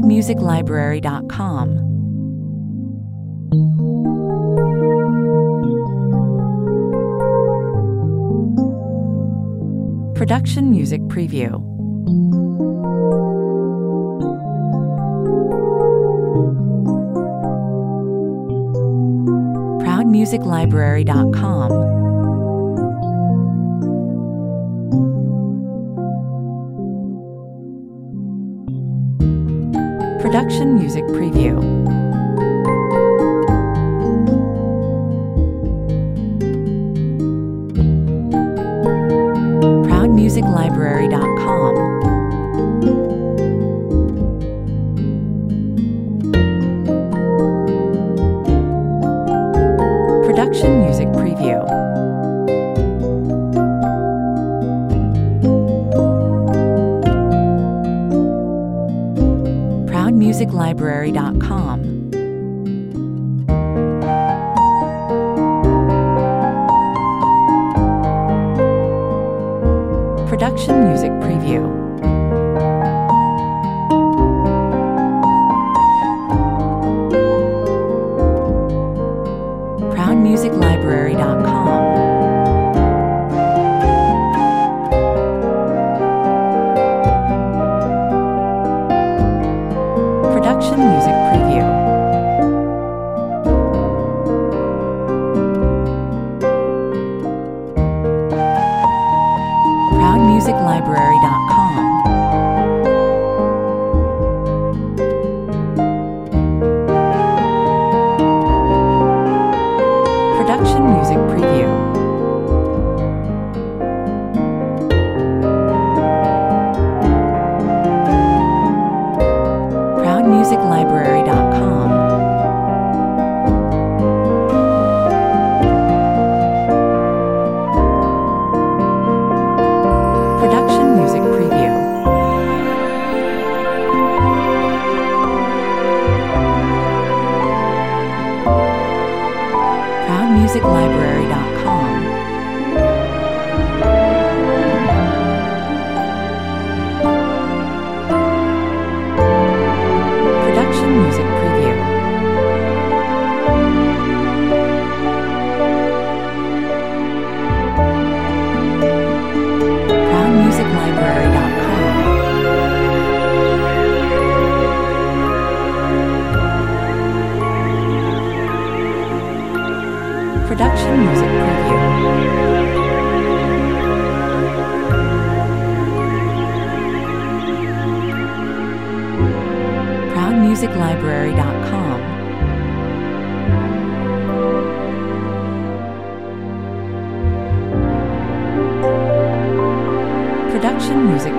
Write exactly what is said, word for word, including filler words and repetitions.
music library dot com. Production Music Preview. proud music library dot com. Production Music Preview. proud music library dot com. Production Music Preview. proud music library dot com. Production Music Preview. proud music library dot com. Production Music Preview. proud music library dot com. Production Music Preview. proud music library dot com. Production Music Preview. proud music library dot com. Production Music Preview. proud music library dot com. Production Music Preview. proud music library dot com. Production Music